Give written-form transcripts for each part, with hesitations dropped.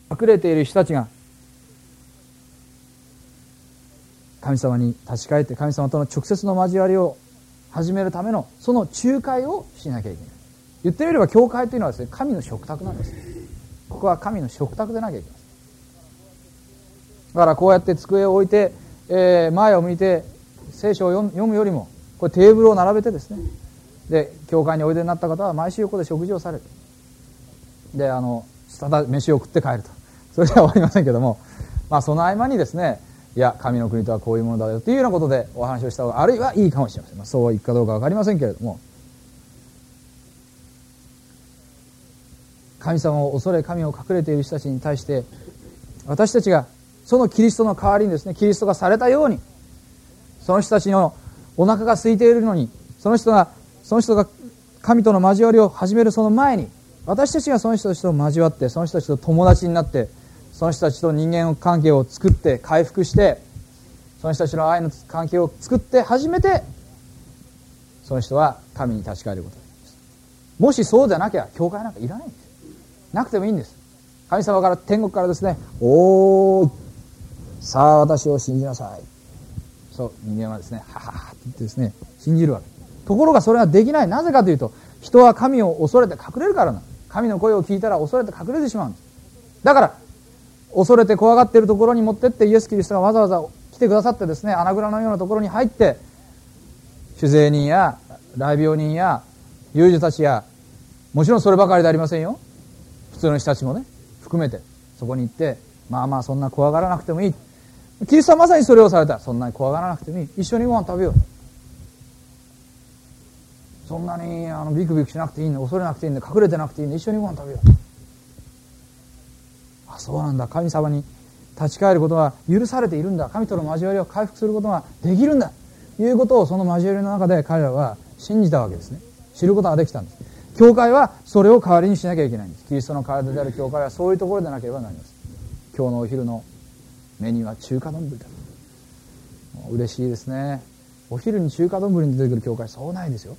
隠れている人たちが神様に立ち返って神様との直接の交わりを始めるためのその仲介をしなきゃいけない。言ってみれば教会というのはですね、神の食卓なんです。ここは神の食卓でなきゃいけない。だからこうやって机を置いて、前を向いて聖書を読むよりも、これテーブルを並べてですね、で教会においでになった方は毎週横で食事をされる。でただ飯を食って帰ると、それでは終わりませんけども、その合間にですね、いや神の国とはこういうものだよというようなことでお話をした方があるいはいいかもしれません。そういくかどうか分かりませんけれども、神様を恐れ神を隠れている人たちに対して私たちがそのキリストの代わりにですね、キリストがされたように、その人たちのお腹が空いているのに、その人が神との交わりを始めるその前に、私たちがその人たちと交わって、その人たちと友達になって、その人たちと人間関係を作って回復して、その人たちの愛の関係を作って初めてその人は神に立ち返ることができます。もしそうじゃなきゃ教会なんかいらないんです。なくてもいいんです。神様から天国からですね、おーい、さあ私を信じなさい、そう人間はですね、はははって言ってですね信じるわけ。ところがそれはできない。なぜかというと、人は神を恐れて隠れるからなんです。神の声を聞いたら恐れて隠れてしまうんです。だから恐れて怖がっているところに持ってって、イエス・キリストがわざわざ来てくださってですね、穴蔵のようなところに入って、酒税人や癩病人や遊女たちや、もちろんそればかりでありませんよ、普通の人たちもね含めてそこに行って、そんな怖がらなくてもいい。キリストはまさにそれをされた。そんなに怖がらなくてもいい、一緒にご飯食べよう、そんなにビクビクしなくていいんだ、恐れなくていいんだ、隠れてなくていいんだ、一緒にご飯食べよう。そうなんだ、神様に立ち返ることは許されているんだ、神との交わりを回復することができるんだということを、その交わりの中で彼らは信じたわけですね。知ることができたんです。教会はそれを代わりにしなきゃいけないんです。キリストの体である教会はそういうところでなければなりません。今日のお昼のメニューは中華丼だ。嬉しいですね。お昼に中華丼に出てくる教会、そうないですよ。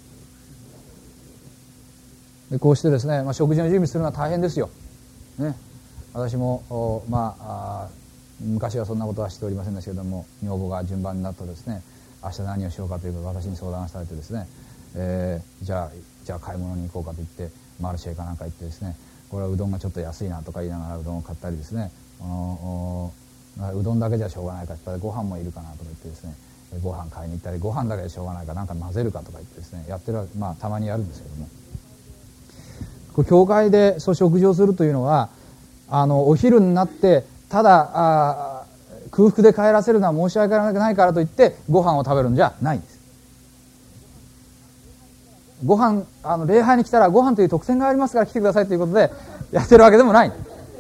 でこうしてですね、食事の準備するのは大変ですよ、ね、私も昔はそんなことはしておりませんでしたけれども、女房が順番になるとですね、明日何をしようかということを私に相談されてですね、じゃあ買い物に行こうかと言ってマルシェかなんか行ってですね、これはうどんがちょっと安いなとか言いながらうどんを買ったりですね、うどんだけじゃしょうがないからご飯もいるかなとか言ってですね、ご飯買いに行ったり、ご飯だけでしょうがないからなんか混ぜるかとか言ってですねやってる、たまにやるんですけども、教会でそう食事をするというのは、お昼になってただ空腹で帰らせるのは申し訳ないからといってご飯を食べるんじゃないんです。ご飯礼拝に来たらご飯という特典がありますから来てくださいということでやってるわけでもない。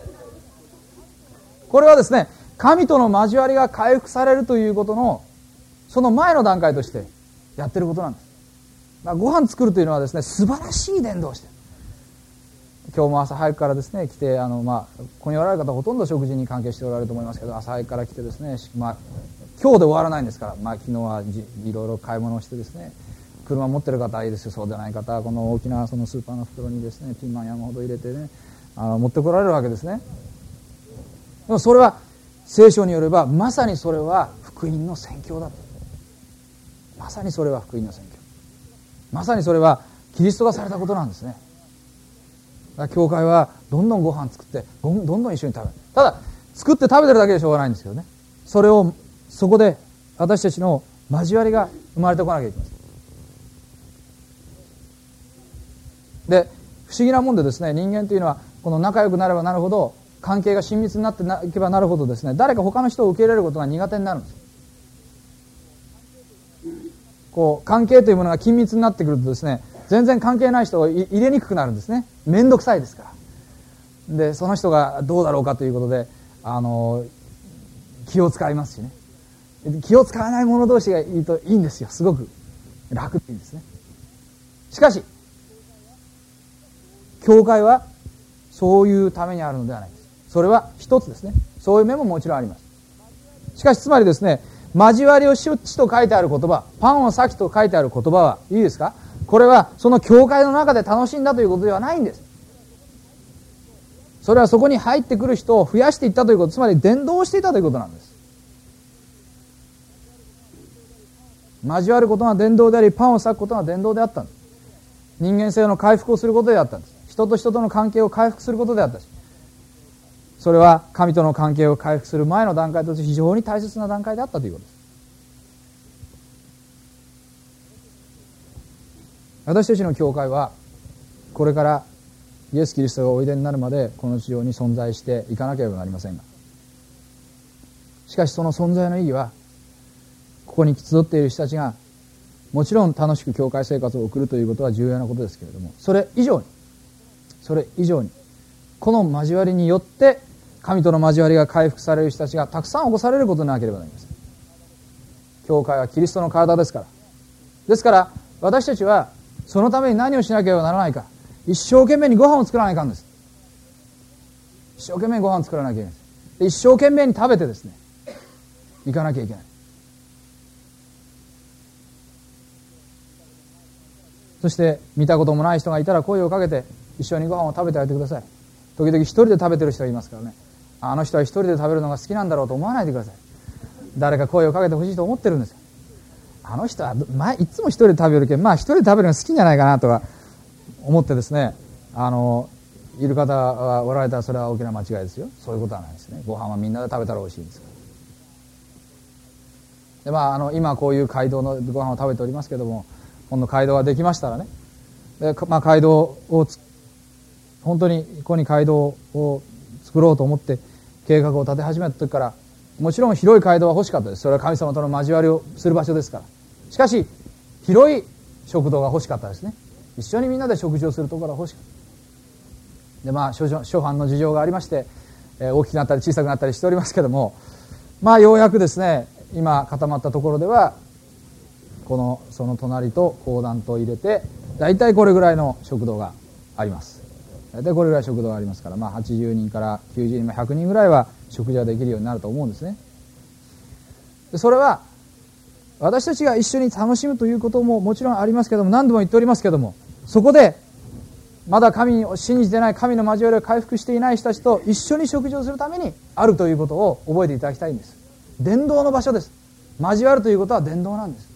これはですね、神との交わりが回復されるということのその前の段階としてやってることなんです。ご飯作るというのはですね、素晴らしい伝道をしている。今日も朝早くからですね来て、ここにおられる方はほとんど食事に関係しておられると思いますけど、朝早くから来てですね、今日で終わらないんですから、昨日はいろいろ買い物をしてですね、車持ってる方はいいですよ、そうでない方はこの大きなそのスーパーの袋にですねピーマン山ほど入れてね持ってこられるわけですね。でもそれは聖書によればまさにそれは福音の宣教だと。まさにそれは福音の宣教、まさにそれはキリストがされたことなんですね。教会はどんどんご飯作ってどんどん一緒に食べる。ただ作って食べてるだけでしょうがないんですけどね、そこで私たちの交わりが生まれてこなきゃいけません。で不思議なもんでですね、人間というのはこの仲良くなればなるほど、関係が親密になっていけばなるほどですね、誰か他の人を受け入れることが苦手になるんです。関係というものが緊密になってくるとですね、全然関係ない人を入れにくくなるんですね。めんどくさいですから。でその人がどうだろうかということで気を使いますしね。気を使わない者同士がいるといいんですよ。すごく楽でいいんですね。しかし教会はそういうためにあるのではないです。それは一つですね。そういう面ももちろんあります。しかしつまりですね、交わりをしっちと書いてある言葉、パンを裂きと書いてある言葉はいいですか、これはその教会の中で楽しんだということではないんです。 それはそこに入ってくる人を増やしていったということ、つまり伝道していたということなんです。交わることが伝道であり、パンを裂くことが伝道であったんです。人間性の回復をすることであったんです。人と人との関係を回復することであったし、それは神との関係を回復する前の段階として非常に大切な段階であったということです。私たちの教会はこれからイエス・キリストがおいでになるまでこの地上に存在していかなければなりませんが、しかしその存在の意義は、ここに集っている人たちがもちろん楽しく教会生活を送るということは重要なことですけれども、それ以上にこの交わりによって神との交わりが回復される人たちがたくさん起こされることでなければなりません。教会はキリストの体ですから。ですから私たちはそのために何をしなければならないか、一生懸命にご飯を作らないかんです。一生懸命にご飯を作らなきゃいけないです。で、一生懸命に食べてですね、行かなきゃいけない。そして見たこともない人がいたら声をかけて一緒にご飯を食べてあげてください。時々一人で食べてる人がいますからね、あの人は一人で食べるのが好きなんだろうと思わないでください。誰か声をかけてほしいと思ってるんですよ。あの人はいつも一人で食べるけど、一人で食べるのが好きじゃないかなとか思ってですね、いる方がおられたらそれは大きな間違いですよ。そういうことはないですね。ご飯はみんなで食べたら美味しいんですから。で今こういう街道のご飯を食べておりますけども、今度街道ができましたらね、街道を本当にここに街道を作ろうと思って計画を立て始めた時から、もちろん広い街道は欲しかったです。それは神様との交わりをする場所ですから。しかし広い食堂が欲しかったですね。一緒にみんなで食事をするところが欲しかった。で諸般の事情がありまして、大きくなったり小さくなったりしておりますけども、ようやくですね、今固まったところではその隣と講談と入れてだいたいこれぐらいの食堂があります。だいたいこれぐらい食堂がありますから、80人から90人、100人ぐらいは食事ができるようになると思うんですね。でそれは私たちが一緒に楽しむということももちろんありますけども、何度も言っておりますけども、そこでまだ神を信じてない、神の交わりを回復していない人たちと一緒に食事をするためにあるということを覚えていただきたいんです。伝道の場所です。交わるということは伝道なんです。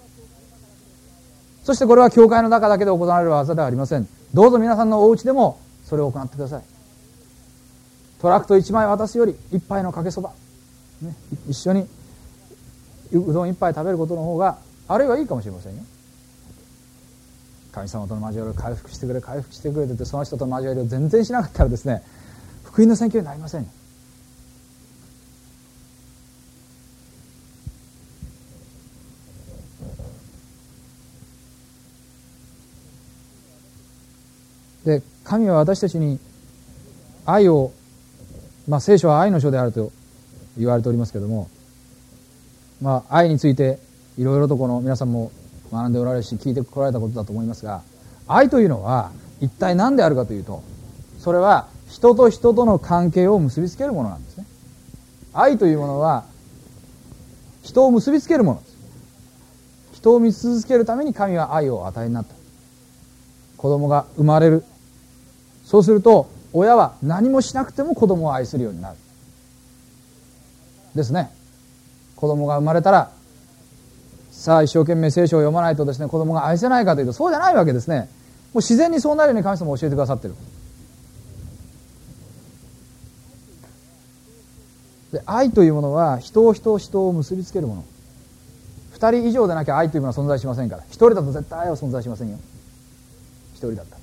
そしてこれは教会の中だけで行われる技ではありません。どうぞ皆さんのお家でもそれを行ってください。トラクト1枚渡すより1杯のかけそば、一緒にうどん1杯食べることの方があるいはいいかもしれませんよ。神様との交わりを回復してくれ回復してくれと言って、その人との交わりを全然しなかったらですね、福音の宣教になりませんよ。で、神は私たちに愛を、聖書は愛の書であると言われておりますけれども、愛についていろいろと皆さんも学んでおられるし聞いてこられたことだと思いますが、愛というのは一体何であるかというと、それは人と人との関係を結びつけるものなんですね。愛というものは人を結びつけるものです。人を結びつけるために神は愛をお与えになった。子供が生まれる。そうすると親は何もしなくても子供を愛するようになるですね。子供が生まれたらさあ一生懸命聖書を読まないとですね、子供が愛せないかというとそうじゃないわけですね。もう自然にそうなるように神様が教えてくださっている。で、愛というものは人を結びつけるもの。二人以上でなきゃ愛というものは存在しませんから。一人だと絶対愛は存在しませんよ。一人だったら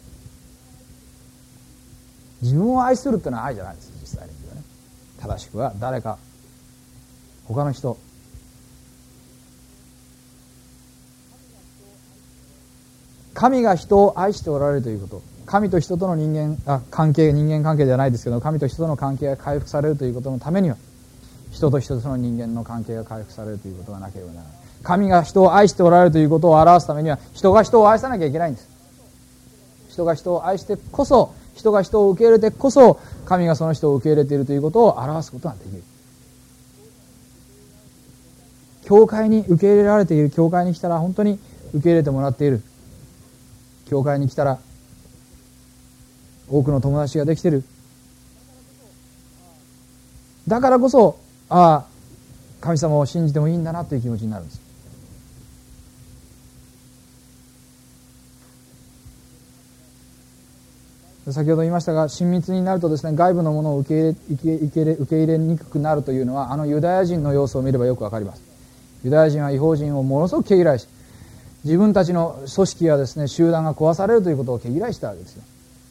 自分を愛するっていうのは愛じゃないです。実際にはね、正しくは誰か他の人、神が人を愛しておられるということ、神と人との人間関係ではないですけど、神と人との関係が回復されるということのためには、人と人との人間の関係が回復されるということがなければならない。神が人を愛しておられるということを表すためには、人が人を愛さなきゃいけないんです。人が人を愛してこそ、人が人を受け入れてこそ、神がその人を受け入れているということを表すことができる。教会に受け入れられている、教会に来たら本当に受け入れてもらっている、教会に来たら多くの友達ができている、 だからこそ、ああ神様を信じてもいいんだなという気持ちになるんです。先ほど言いましたが、親密になるとですね、外部のものを受け入れにくくなるというのは、あのユダヤ人の様子を見ればよくわかります。ユダヤ人は異邦人をものすごく毛嫌いし、自分たちの組織やですね、集団が壊されるということを毛嫌いしたわけですよ。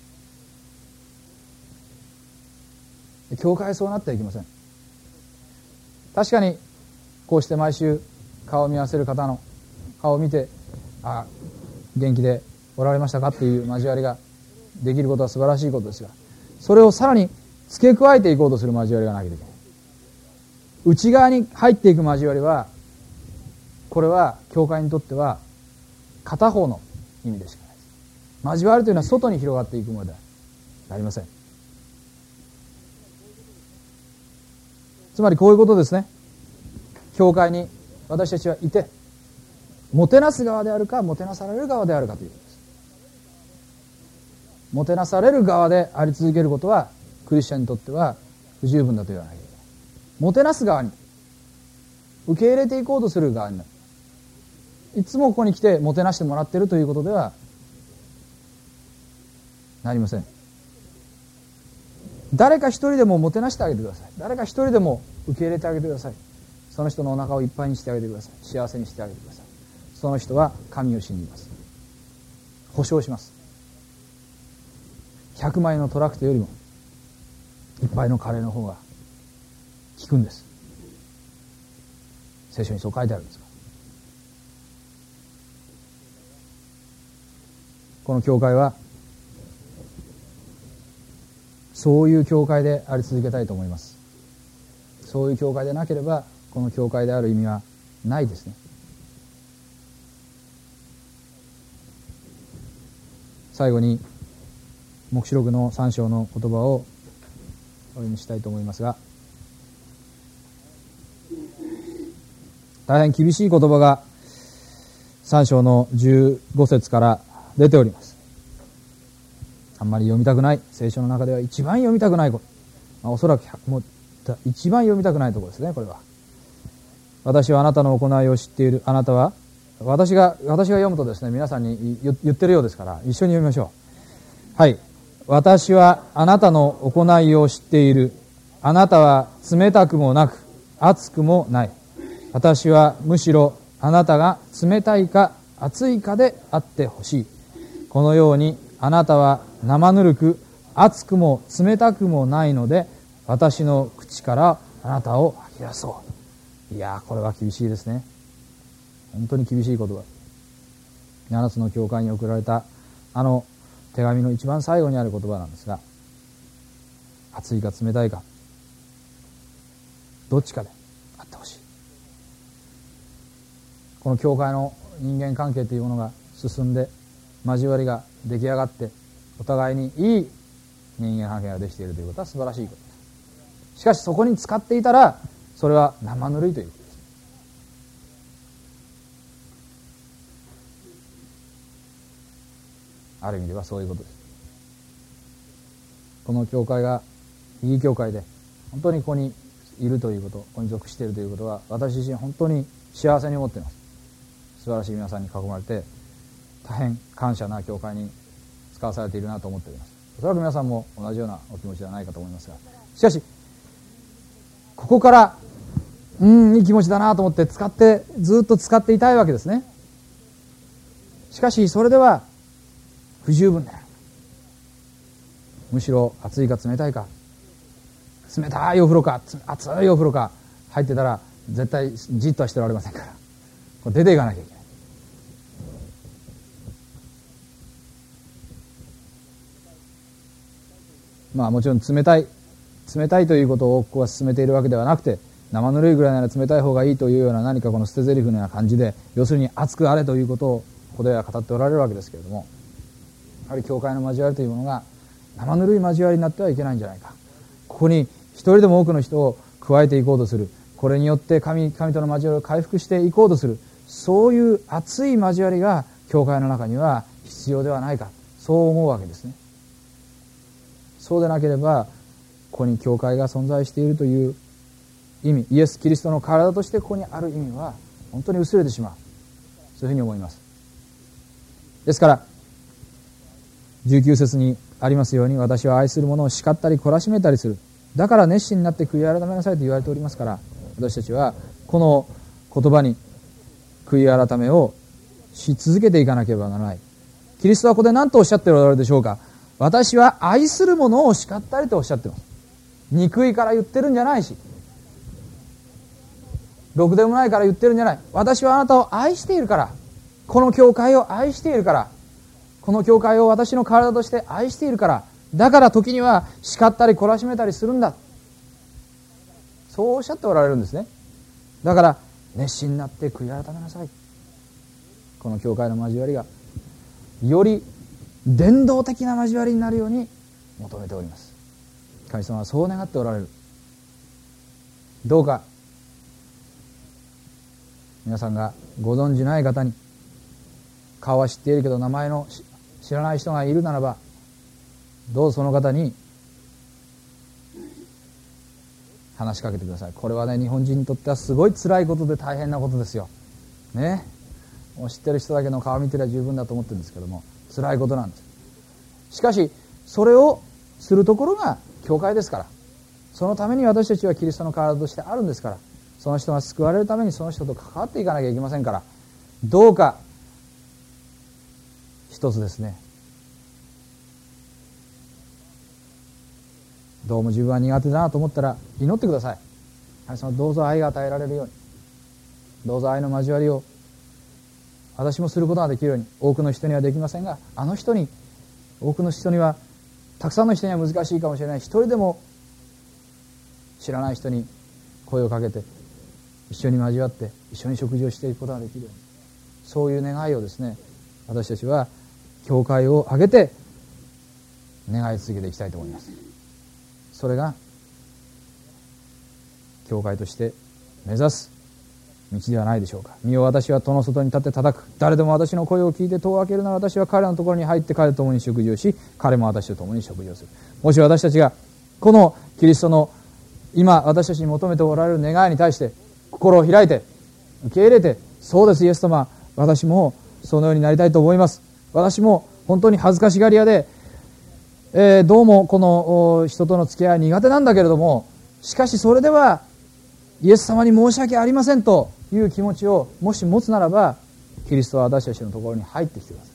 教会はそうなってはいけません。確かにこうして毎週顔を見合わせる方の顔を見て、ああ元気でおられましたかっていう交わりができることは素晴らしいことですが、それをさらに付け加えていこうとする交わりがなきゃいけない。内側に入っていく交わりは、これは教会にとっては片方の意味でしかないです。交わりというのは外に広がっていくものではありません。つまりこういうことですね。教会に私たちはいて、もてなす側であるかもてなされる側であるかということです。もてなされる側であり続けることはクリスチャンにとっては不十分だと言わなきゃいけない。もてなす側に、受け入れていこうとする側になる。いつもここに来てもてなしてもらっているということではなりません。誰か一人でももてなしてあげてください。誰か一人でも受け入れてあげてください。その人のお腹をいっぱいにしてあげてください。幸せにしてあげてください。その人は神を信じます。保証します。100枚のトラクトよりもいっぱいのカレーの方が効くんです。聖書にそう書いてあるんです。この教会はそういう教会であり続けたいと思います。そういう教会でなければこの教会である意味はないですね。最後に黙示録の3章の言葉をお読みしたいと思いますが、大変厳しい言葉が3章の15節から出ております。あんまり読みたくない、聖書の中では一番読みたくないこと、おそらくもう一番読みたくないところですね。これは私はあなたの行いを知っている。あなたは私が読むとですね、皆さんに言ってるようですから一緒に読みましょう。はい。私はあなたの行いを知っている。あなたは冷たくもなく熱くもない。私はむしろあなたが冷たいか熱いかであってほしい。このようにあなたは生ぬるく熱くも冷たくもないので、私の口からあなたを吐き出そう。いやー、これは厳しいですね。本当に厳しい言葉。7つの教会に送られたあの手紙の一番最後にある言葉なんですが、熱いか冷たいかどっちかであってほしい。この教会の人間関係というものが進んで、交わりが出来上がって、お互いにいい人間関係ができているということは素晴らしいことです。しかしそこに使っていたらそれは生ぬるいということです。ある意味ではそういうことです。この教会がいい教会で本当にここにいるということ、ここに属しているということは、私自身本当に幸せに思っています。素晴らしい皆さんに囲まれて大変感謝な教会に使わされているなと思っております。おそらく皆さんも同じようなお気持ちではないかと思いますが、しかしここからいい気持ちだなと思ってずっと使っていたいわけですね。しかしそれでは不十分である。むしろ熱いか冷たいか、冷たいお風呂か熱いお風呂か入ってたら絶対じっとはしてられませんから、これ出ていかなきゃいけない。もちろん冷たいということをここは進めているわけではなくて、生ぬるいぐらいなら冷たい方がいいというような何かこの捨て台詞のような感じで、要するに熱くあれということをここでは語っておられるわけですけれども、やはり教会の交わりというものが生ぬるい交わりになってはいけないんじゃないか。ここに一人でも多くの人を加えていこうとする、これによって神との交わりを回復していこうとする、そういう熱い交わりが教会の中には必要ではないか、そう思うわけですね。そうでなければここに教会が存在しているという意味、イエス・キリストの体としてここにある意味は本当に薄れてしまう、そういうふうに思います。ですから19節にありますように、私は愛する者を叱ったり懲らしめたりする、だから熱心になって悔い改めなさいと言われておりますから、私たちはこの言葉に悔い改めをし続けていかなければならない。キリストはここで何とおっしゃっておられるでしょうか。私は愛する者を叱ったりとおっしゃっています。憎いから言ってるんじゃないし、ろくでもないから言ってるんじゃない。私はあなたを愛しているから、この教会を愛しているから、この教会を私の体として愛しているから、だから時には叱ったり懲らしめたりするんだ、そうおっしゃっておられるんですね。だから熱心になって悔い改めなさい。この教会の交わりがより伝道的な交わりになるように求めております。神様はそう願っておられる。どうか皆さんがご存じない方に、顔は知っているけど名前の知らない人がいるならば、どうぞその方に話しかけてください。これはね、日本人にとってはすごい辛いことで大変なことですよね。もう知ってる人だけの顔見てりゃ十分だと思ってるんですけども、辛いことなんです。しかしそれをするところが教会ですから、そのために私たちはキリストの体としてあるんですから、その人が救われるためにその人と関わっていかなきゃいけませんから、どうか一つですね、どうも自分は苦手だなと思ったら祈ってください。神様、どうぞ愛が与えられるように、どうぞ愛の交わりを私もすることができるように。多くの人にはできませんが、多くの人には、たくさんの人には難しいかもしれない。一人でも知らない人に声をかけて、一緒に交わって一緒に食事をしていくことができるように、そういう願いをですね、私たちは教会を挙げて願い続けていきたいと思います。それが教会として目指す道ではないでしょうか。身を私は戸の外に立って叩く。誰でも私の声を聞いて戸を開けるなら、私は彼のところに入って彼と共に食事をし、彼も私と共に食事をする。もし私たちがこのキリストの今私たちに求めておられる願いに対して心を開いて受け入れて、そうですイエス様、私もそのようになりたいと思います。私も本当に恥ずかしがり屋で、どうもこの人との付き合いは苦手なんだけれども、しかしそれではイエス様に申し訳ありませんという気持ちをもし持つならば、キリストは私たちのところに入ってきてください。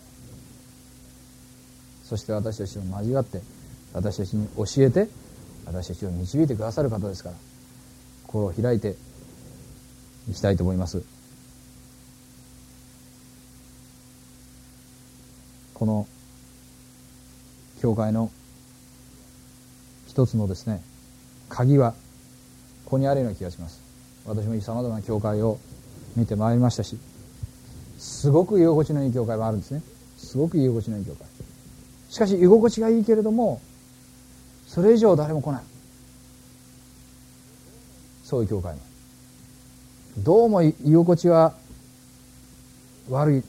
そして私たちと交わって、私たちに教えて、私たちを導いてくださる方ですから、心を開いていきたいと思います。この教会の一つのですね、鍵はここにあるような気がします。私もさまざまな教会を見てまいりましたし、すごく居心地のいい教会もあるんですね。すごく居心地のいい教会。しかし居心地がいいけれども、それ以上誰も来ない、そういう教会も。どうも居心地は悪い、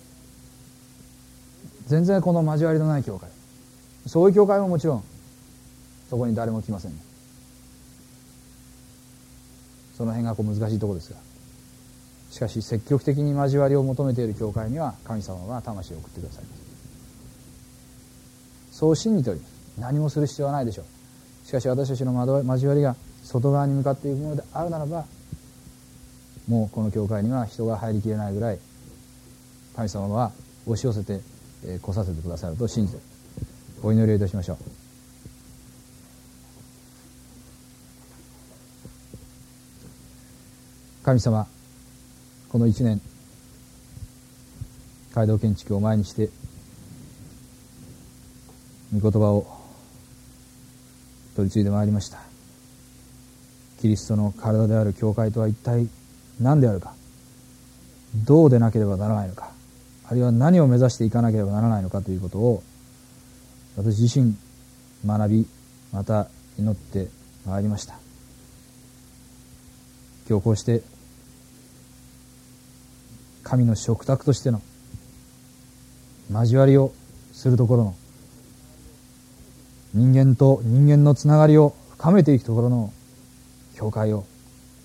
全然この交わりのない教会、そういう教会ももちろんそこに誰も来ませんね。その辺が難しいところですが、しかし積極的に交わりを求めている教会には神様は魂を送ってくださいます。そう信じております。何もする必要はないでしょう。しかし私たちの交わりが外側に向かっていくものであるならば、もうこの教会には人が入りきれないぐらい神様は押し寄せて来させてくださると信じてお祈りをいたしましょう。神様、この1年街道建築を前にして御言葉を取り継いでまいりました。キリストの体である教会とは一体何であるか、どうでなければならないのか、あるいは何を目指していかなければならないのかということを私自身学び、また祈ってまいりました。今日こうして神の食卓としての交わりをするところの、人間と人間のつながりを深めていくところの教会を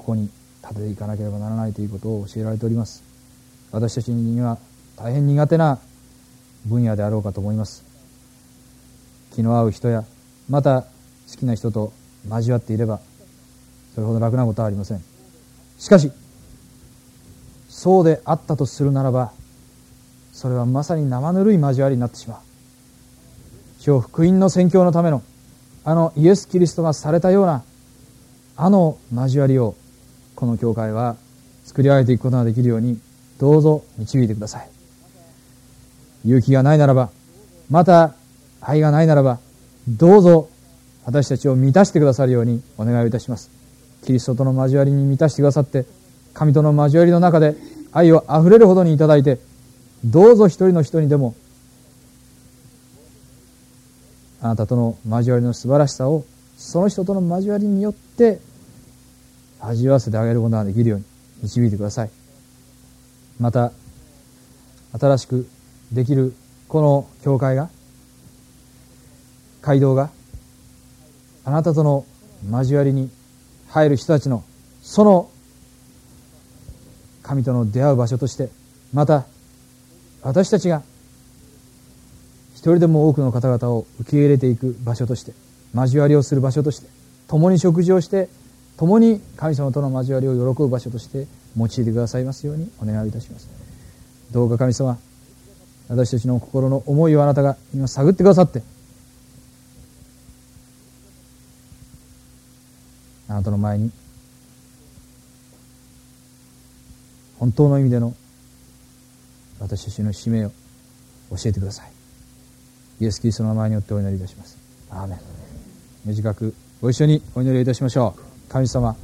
ここに立てていかなければならないということを教えられております。私たちには大変苦手な分野であろうかと思います。気の合う人やまた好きな人と交わっていればそれほど楽なことはありません。しかしそうであったとするならば、それはまさに生ぬるい交わりになってしまう。今日福音の宣教のためのイエス・キリストがされたような交わりをこの教会は作り上げていくことができるようにどうぞ導いてください。勇気がないならば、また愛がないならば、どうぞ私たちを満たしてくださるようにお願いをいたします。キリストとの交わりに満たしてくださって、神との交わりの中で愛をあふれるほどにいただいて、どうぞ一人の人にでもあなたとの交わりの素晴らしさをその人との交わりによって味わわせてあげることができるように導いてください。また新しくできるこの教会が、街道があなたとの交わりに入る人たちのその神との出会う場所として、また私たちが一人でも多くの方々を受け入れていく場所として、交わりをする場所として、共に食事をして共に神様との交わりを喜ぶ場所として用いてくださいますようにお願いいたします。どうか神様、私たちの心の思いをあなたが今探ってくださって、あなたの前に本当の意味での私たちの使命を教えてください。イエス・キリストの名前によってお祈りいたします。アーメン。短くご一緒にお祈りをいたしましょう。神様、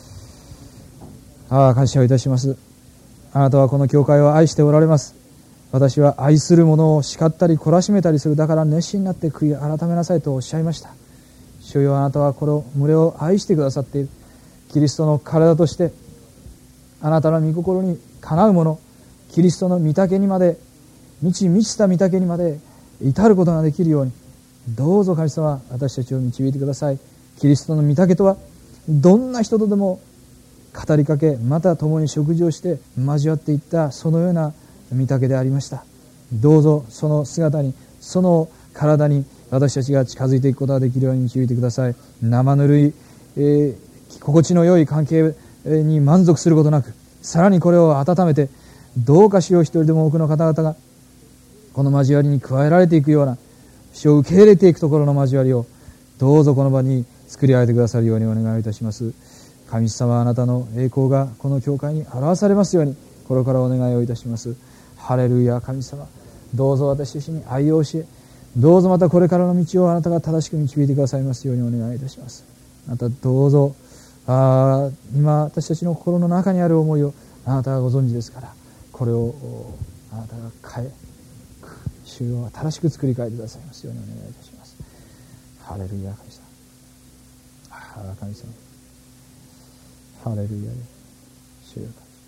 感謝をいたします。あなたはこの教会を愛しておられます。私は愛する者を叱ったり懲らしめたりする、だから熱心になって悔い改めなさいとおっしゃいました。主よ、あなたはこの群れを愛してくださっている。キリストの体としてあなたの御心にかなうもの、キリストの御岳にまで、満ちた御岳にまで至ることができるように、どうぞ神様、私たちを導いてください。キリストの御岳とは、どんな人とでも語りかけ、また共に食事をして交わっていったそのような御岳でありました。どうぞその姿に、その体に私たちが近づいていくことができるように導いてください。生ぬるい、心地の良い関係に満足することなく、さらにこれを温めて、どうか主よ、一人でも多くの方々がこの交わりに加えられていくような、主を受け入れていくところの交わりをどうぞこの場に作り上げてくださるようにお願いいたします。神様、あなたの栄光がこの教会に表されますようにこれからお願いをいたします。ハレルヤ。神様、どうぞ私たちに愛を教え、どうぞまたこれからの道をあなたが正しく導いてくださいますようにお願いいたします。またどうぞ今私たちの心の中にある思いをあなたがご存知ですから、これをあなたが主を正しく作り変えてくださいますようにお願いいたします。ハレルヤ。神様、神様、ハレルヤ。主よ、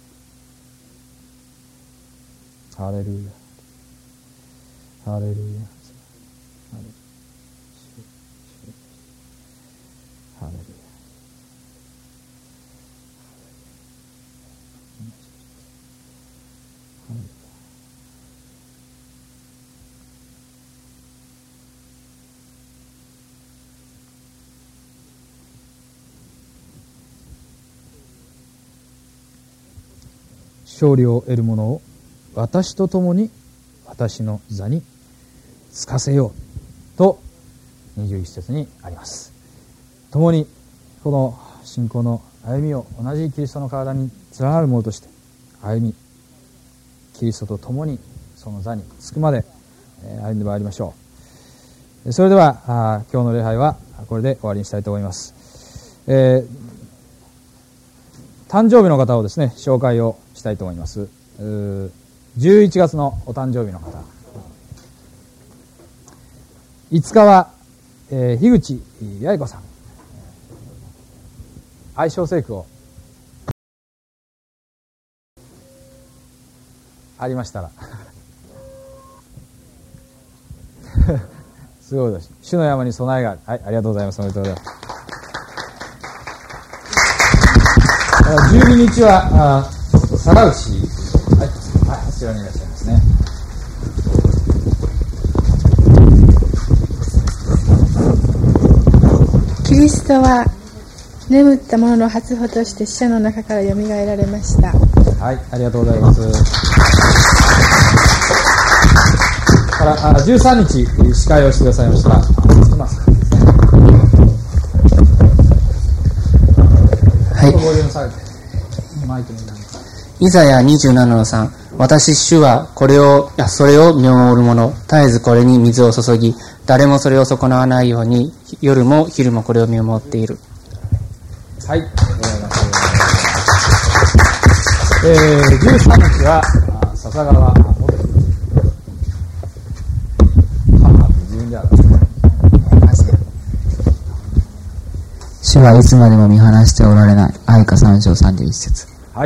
ハレルヤ。ハレルヤ。ハレルヤ。勝利を得る者を私と共に私の座につかせようと21節にあります。共にこの信仰の歩みを同じキリストの体に連なる者として歩み、キリストと共にその座につくまで歩んでまいりましょう。それでは今日の礼拝はこれで終わりにしたいと思います。誕生日の方をですね、紹介をしたいと思います。11月のお誕生日の方、5日は、樋口八重子さん、愛称聖句をありましたらすごいです。主の山に備えがある。はい、ありがとうございます。おめでとうございます。 12日は佐賀内、はい、こちらにいらっしゃいますね。 キリストは眠った者の初歩として死者の中からよみがえられました。 はい、ありがとうございます。から13日司会をしてくださいましたはい。 イザヤ 27-3、私主はそれを見守る者、絶えずこれに水を注ぎ、誰もそれを損なわないように夜も昼もこれを見守っている。 はい、13日は笹川主はいつまでも見放しておられない。愛歌3章31節。 はい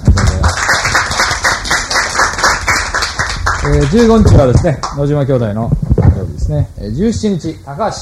。15日はですね、野島兄弟の誕生日ですね。17日、高橋です。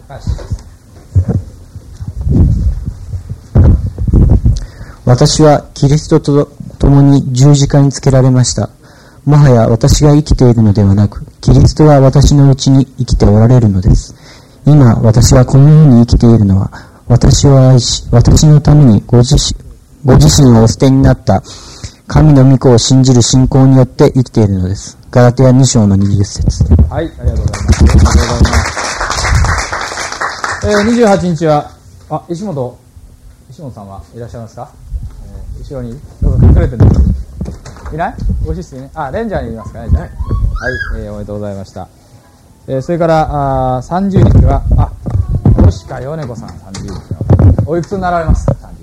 私はキリストと共に十字架につけられました。もはや私が生きているのではなく、キリストは私のうちに生きておられるのです。今、私はこのように生きているのは、私を愛し、私のためにご自身をお捨てになった神の御子を信じる信仰によって生きているのです。ガラテヤ2章の20節。 はい、ありがとうございます。28日は、石本さんはいらっしゃいますか？後ろにどうぞ隠れてる。いない？ご出身ね。レンジャーにいますかね。じゃあはい、おめでとうございました。それから30日は吉川米子さん、30日のおいくつになられますか？30日。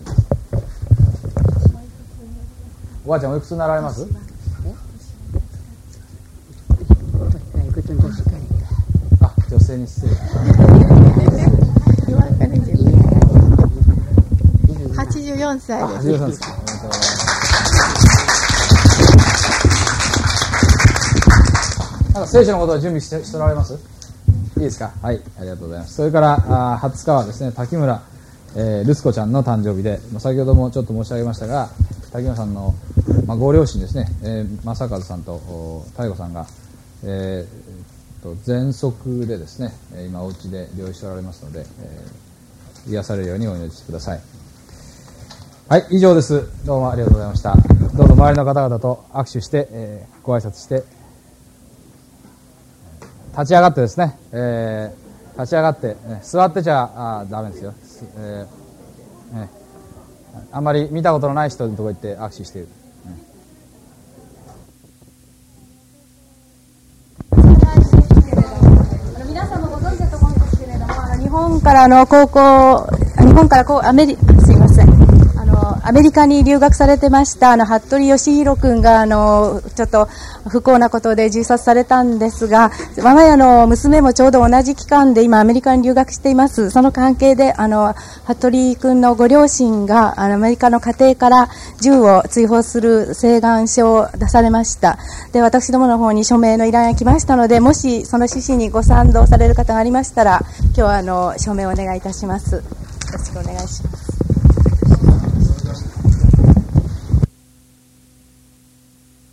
おばあちゃんおいくつになられます？女性に失礼。 84歳です。 84歳です。なんか聖書のことを準備しておられます？いいですか？はい、ありがとうございます。それから20日はですね、滝村ルツ子ちゃんの誕生日で、先ほどもちょっと申し上げましたが、滝村さんの、ご両親ですね、正和さんと妙子さんが、喘息でですね、今お家で療養しておられますので、癒されるようにお祈りしてください。はい、以上です。どうもありがとうございました。どうぞ周りの方々と握手して、ご挨拶して、立ち上がってですね、立ち上がって、座ってちゃダメですよ。あんまり見たことのない人のところ行って握手している。 皆さんもご存知だと思うんですけれども、日本からすいません。アメリカに留学されてました服部義弘君がちょっと不幸なことで銃殺されたんですが、我が家の娘もちょうど同じ期間で今アメリカに留学しています。その関係で服部君のご両親がアメリカの家庭から銃を追放する請願書を出されました。で、私どもの方に署名の依頼が来ましたので、もしその趣旨にご賛同される方がありましたら、今日は署名をお願いいたします。よろしくお願いします。